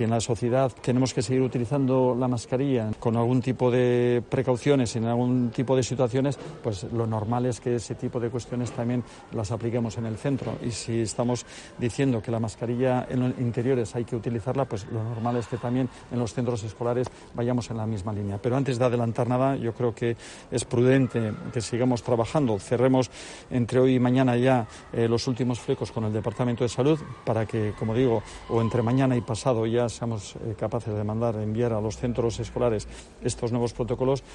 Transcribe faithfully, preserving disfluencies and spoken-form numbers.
si en la sociedad tenemos que seguir utilizando la mascarilla con algún tipo de precauciones en algún tipo de situaciones, pues lo normal es que ese tipo de cuestiones también las apliquemos en el centro. Y si estamos diciendo que la mascarilla en los interiores hay que utilizarla, pues lo normal es que también en los centros escolares vayamos en la misma línea. Pero antes de adelantar nada, yo creo que es prudente que sigamos trabajando. Cerremos entre hoy y mañana ya eh, los últimos flecos con el Departamento de Salud para que, como digo, o entre mañana y pasado ya seamos eh, capaces de mandar, enviar a los centros escolares estos nuevos protocolos